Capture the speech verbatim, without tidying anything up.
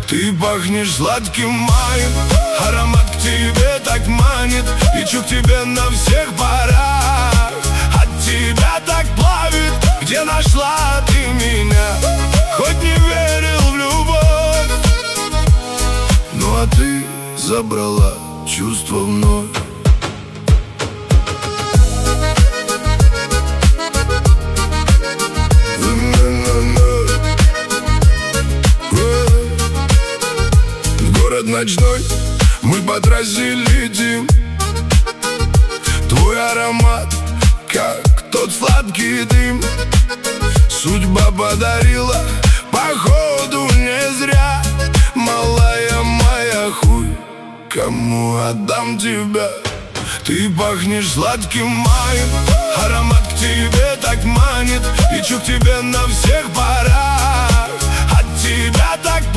Ты пахнешь сладким маем, аромат к тебе так манит. Лечу к тебе на всех парах, от тебя так плавит. Где нашла ты меня? Хоть не верил в любовь, ну а ты забрала чувства вновь. Город ночной, мы по трассе летим. Твой аромат, как тот сладкий дым. Судьба подарила, походу не зря. Малая моя, хуй, кому отдам тебя? Ты пахнешь сладким маем, аромат к тебе так манит. Лечу к тебе на всех парах, от тебя так